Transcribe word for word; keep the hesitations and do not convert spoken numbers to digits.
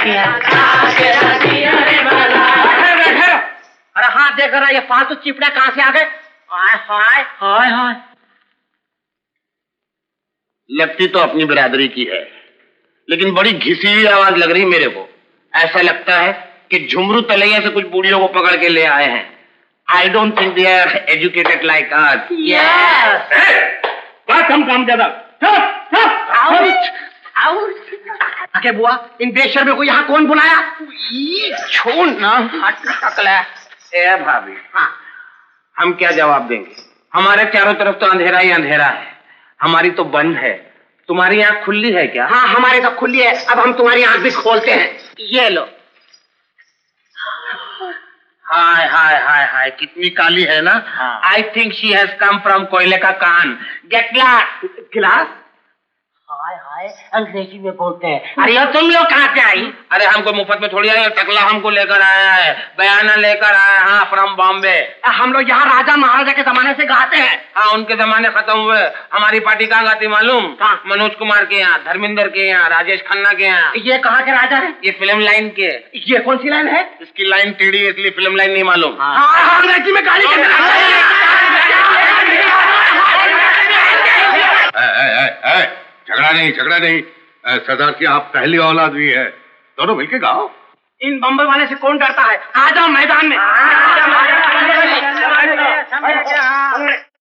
अरे हाँ देख रहा, ये फालतू चिपड़े कहाँ से आ गए? हाय हाय हाय हाय। लगती तो अपनी बिरादरी की है, लेकिन बड़ी घिसी हुई आवाज लग रही मेरे को। ऐसा लगता है कि झुमरू तलैया से कुछ बूढ़ियों को पकड़ के ले आए हैं। I don't think they are educated like us. Yes. बात हम काम ज्यादा। आके बुआ, इन बेशर में को यहाँ कौन बुलाया? छोड़ ना, हट टकला। ए भाभी, हाँ हम क्या जवाब देंगे? हमारे चारों तरफ तो अंधेरा ही अंधेरा है। हमारी तो बंद है, तुम्हारी आंख खुली है क्या? हाँ हमारी तो खुली है, अब हम तुम्हारी आंख भी खोलते हैं। ये लो। हाय हाय हाय हाय, कितनी काली है ना। I think she has come from कोयले का कान। Gate glass. गिलास? हाय हाय, अंग्रेजी में बोलते हैं। अरे यार तुम लोग कहाँ से आई? अरे हमको मुफ्त में थोड़ी आया, टकला हमको लेकर आया है, बयाना लेकर आया। हाँ, फ्रॉम बॉम्बे। हम लोग यहाँ राजा महाराजा के जमाने से गाते हैं। हाँ, उनके जमाने खत्म हुए। हमारी पार्टी कहाँ गाती मालूम? मनोज कुमार के यहाँ, धर्मेंद्र के यहाँ, राजेश खन्ना के यहाँ। ये कहाँ के राजा है? ये फिल्म लाइन के। ये कौन सी लाइन है? इसकी लाइन टेढ़ी है, इसलिए फिल्म लाइन नहीं मालूम। हाँ अंग्रेजी में गाली झगड़ा नहीं, झगड़ा नहीं। सरदार की आप पहली औलाद भी है, दोनों मिलके गाओ। इन बम्बई वाले से कौन डरता है? आ जाओ मैदान में।